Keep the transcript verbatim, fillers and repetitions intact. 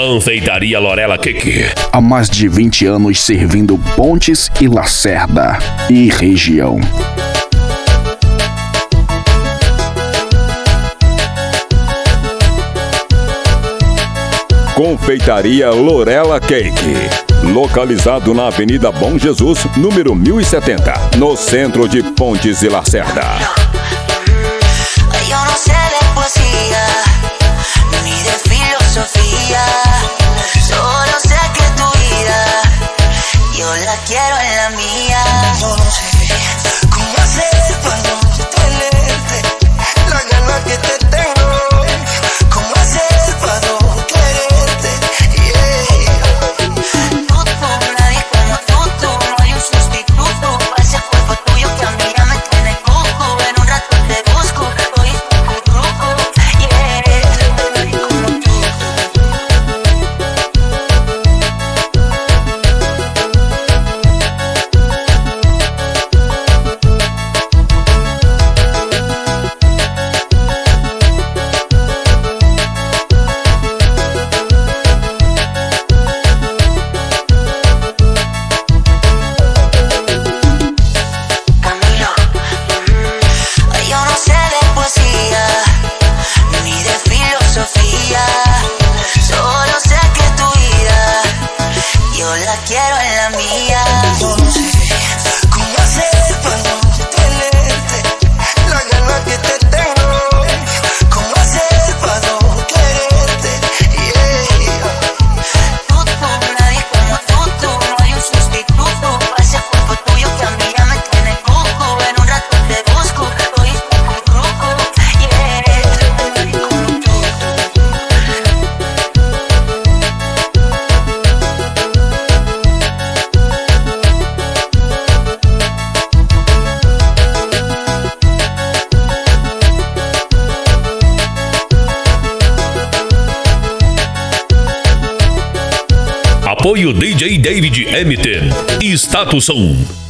Confeitaria Lorela Cake. Há mais de vinte anos servindo Pontes e Lacerda e região. Confeitaria Lorela Cake, localizado na Avenida Bom Jesus, número mil e setenta, no centro de Pontes e Lacerda. Eu não sei de poesia, ni de filosofía, solo sé que tu vida, yo la quiero en la mía. Yo no sé cómo hacer para no tenerte, la gana que te tengo, cómo hacer para no quererte, yeah. Tú, tú, nadie como tú, tú, no hay un sustituto para ese cuerpo tuyo que a mí ya me tiene cucu. En un rato te busco, hoy es cucurruco, yeah. Nadie como tú. Camilo, yo no sé de poesía, ni de filosofía, solo sé que tu vida, yo la quiero en la mía. Yo no sé cómo hacer para no tenerte, la gana que te tengo, cómo hacer para no quererte, yeah. Tú, tú, nadie como tú, tú, no hay un sustituto para ese cuerpo tuyo que a mí ya me tiene cucu. En un rato te busco, hoy es cucurruco, yeah. Nadie como tú. Apoio D J David Emmett e Status Som.